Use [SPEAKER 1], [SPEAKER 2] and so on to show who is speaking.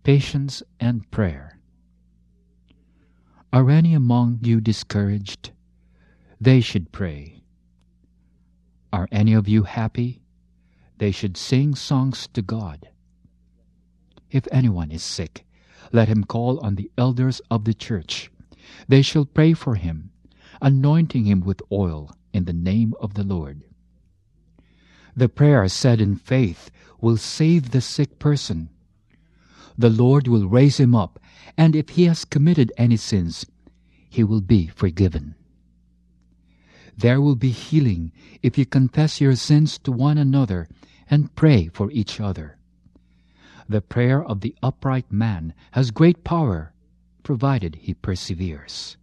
[SPEAKER 1] patience and prayer. Are any among you discouraged? They should pray. Are any of you happy? They should sing songs to God. If anyone is sick, let him call on the elders of the church. They shall pray for him, anointing him with oil in the name of the Lord. The prayer said in faith will save the sick person. The Lord will raise him up, and if he has committed any sins, he will be forgiven. There will be healing if you confess your sins to one another and pray for each other. The prayer of the upright man has great power, provided he perseveres.